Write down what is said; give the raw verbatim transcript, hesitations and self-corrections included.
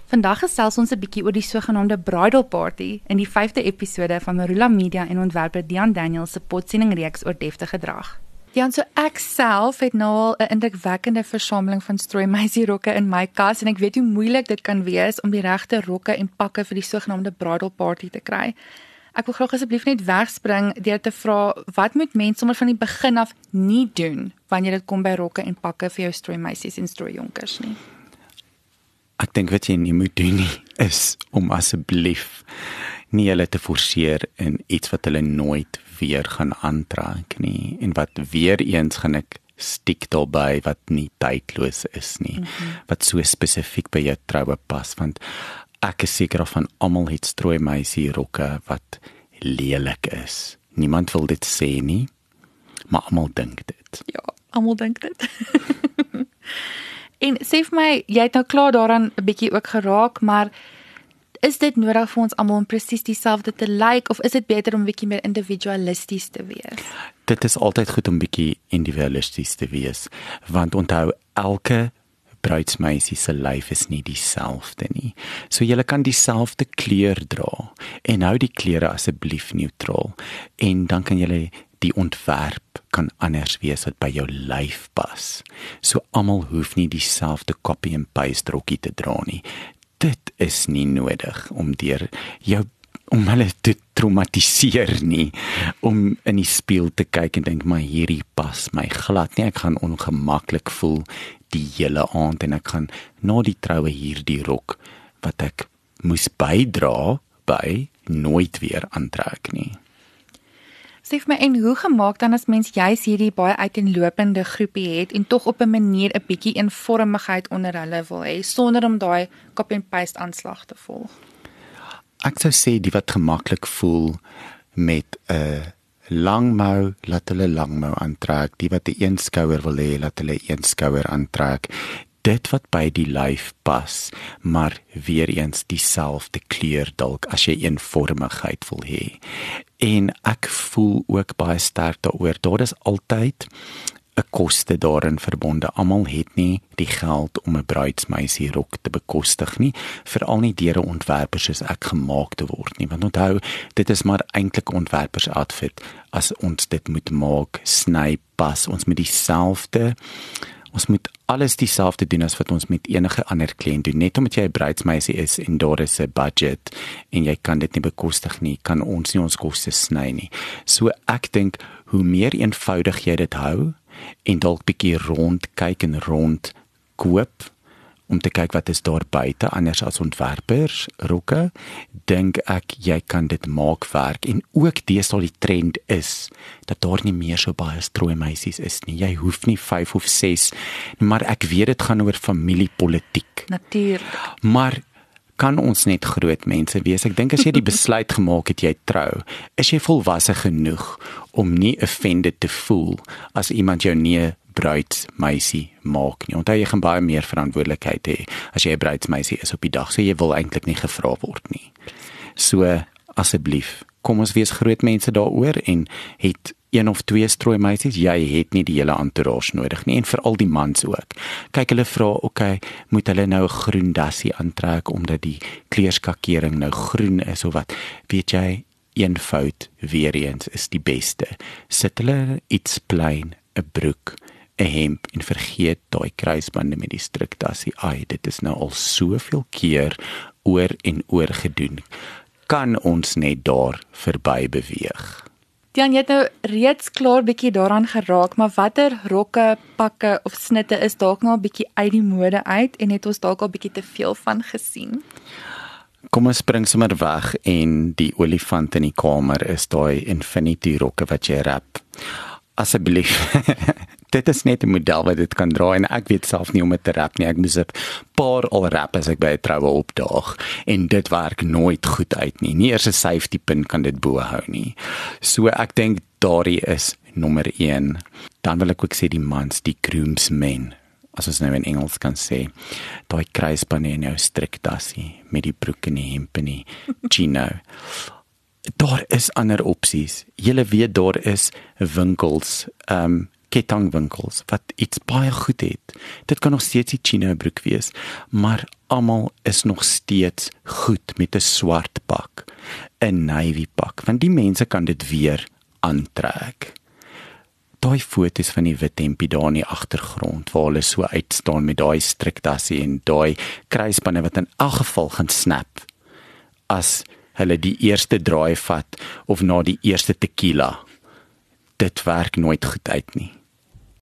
Vandag gesels ons 'n bietjie oor die sogenaamde bridal party in die vyfde episode van Marula Media en ontwerper Dian Daniels se potsendingreeks oor deftige gedrag. Dian, so ek self het nou al 'n indrukwekkende versameling van strooimeisie rokke in my kas en ek weet hoe moeilik dit kan wees om die regte rokke en pakke vir die sogenaamde bridal party te kry. Ek wil graag asseblief net wegspring deur te vra, wat moet mense sommer van die begin af nie doen wanneer dit kom by rokke en pakke vir jou strooimeisies en strooijonkers nie? Ek dink wat jy nie moet doen nie, is om asseblief nie hulle te forceer in iets wat hulle nooit weer gaan aantrek nie, en wat weer eens gaan ek stiek daarby wat nie tydloos is nie, mm-hmm. wat so spesifiek by jou troue pas, want ek is seker of van almal het strooimeisie rokke wat lelik is. Niemand wil dit sê nie, maar almal dink dit. Ja, almal dink dit. En sê vir my, jy het nou klaar daaraan 'n bietjie ook geraak, maar is dit nodig vir ons almal om presies dieselfde te lyk, like, of is dit beter om 'n bietjie meer individualisties te wees? Dit is altyd goed om bietjie individualisties te wees, want onthou, elke bruidsmeisie se lyf is nie dieselfde nie. So jy kan dieselfde kleur dra, en hou die kleure asseblief neutraal, en dan kan jy die ontwerp kan anders wees wat by jou lyf pas. So almal hoef nie dieselfde copy and paste rokkie te dra nie. Dit is nie nodig om deur jou om hulle te traumatiseer nie, om in die spieël te kyk en dink, maar hierdie pas my glad nie, ek gaan ongemaklik voel die hele aand, en ek gaan na die troue hierdie rok wat ek moes bydra by, nooit weer aantrek nie. Sê vir my, en hoe gemaak dan as mens juis hierdie baie uiteenlopende groepie het en tog op 'n manier 'n bietjie eenvormigheid onder hulle wil hê, sonder om daai copy and paste aanslag te volg? Ek sou sê die wat gemaklik voel met 'n uh, langmou, laat hulle langmou aantrek. Die wat 'n een skouer wil hê, laat hulle een skouer aantrek. Dit wat by die lyf pas, maar weer eens dieselfde kleur dalk as jy eenvormigheid wil hê. En ek voel ook baie sterk daaroor, daar is altyd 'n koste daarin verbonde. Almal het nie die geld om 'n bruidsmeisie rok te bekostig nie, veral nie deur 'n ontwerper soos ek gemaak te word nie, want onthou, dit is maar eintlik 'n ontwerpers outfit as ons dit moet maak, sny, pas, ons moet dieselfde Ons moet alles dieselfde doen as wat ons met enige ander kliënt doen. Net omdat jy 'n bruidsmeisie is en daar is 'n budget en jy kan dit nie bekostig nie, kan ons nie ons koste sny nie. So ek dink, hoe meer eenvoudig jy dit hou en dalk bietjie rond kyk en rond koop om te kyk wat is daar buite anders as ontwerpers rokke, dink ek jy kan dit maak werk. En ook deesdae die trend is dat daar nie meer so baie strooimeisies is nie. Jy hoef nie vyf of ses, maar ek weet dit gaan oor familiepolitiek. Natuurlik. Maar kan ons net groot mense wees? Ek dink as jy die besluit gemaak het jy trou, is jy volwasse genoeg om nie offended te voel as iemand jou nie bruidsmeisie maak nie. Onthou, jy gaan baie meer verantwoordelikheid hê as jy 'n bruidsmeisie is op die dag, so jy wil eintlik nie gevra word nie. So, asseblief, kom ons wees groot mense daaroor en het een of twee strooimeisies, jy het nie die hele entourage nodig nie, en veral die mans ook. Kyk, hulle vra, oké, okay, moet hulle nou 'n groen dassie aantrek, omdat die kleurskakering nou groen is, of wat, weet jy, eenvoud, weer eens, is die beste. Sit hulle iets plain, 'n broek, 'n hemp, en vergeet daai kruisbande met die strikdassie. Ai, dit is nou al soveel keer oor en oor gedoen. Kan ons net daar verby beweeg? Dian, jy het nou reeds klaar bietjie daaraan geraak, maar watter rokke, pakke of snitte is dalk nou 'n bietjie uit die mode uit en het ons dalk al bietjie te veel van gesien? Kom ons spring sommer weg, en die olifant in die kamer is daai infinity rokke wat jy rap. Asseblief, dit is net 'n model wat dit kan dra, en ek weet self nie om dit te rap nie. Ek moes 'n paar al rap as ek by 'n troue opdaag, en dit werk nooit goed uit nie. Nie eers 'n safety pin kan dit bo hou nie. So ek dink daardie is nommer een. Dan wil ek ook sê die mans, die groomsmen, as ons nou in Engels kan sê, daai kruisbande en jou strikdassie met die broek en die hemp en die chino. Daar is ander opsies. Julle weet daar is winkels, um, kettingwinkels wat iets baie goed het. Dit kan nog steeds die chino broek wees, maar almal is nog steeds goed met 'n swart pak, 'n navy pak, want die mense kan dit weer aantrek. Daai foto's van die wit hempie daar in die agtergrond waar hulle so uitstaan met daai striktassie en daai kruisbande wat in elk geval gaan snap as hulle die eerste draai vat of na die eerste tequila. Dit werk nooit goed uit nie.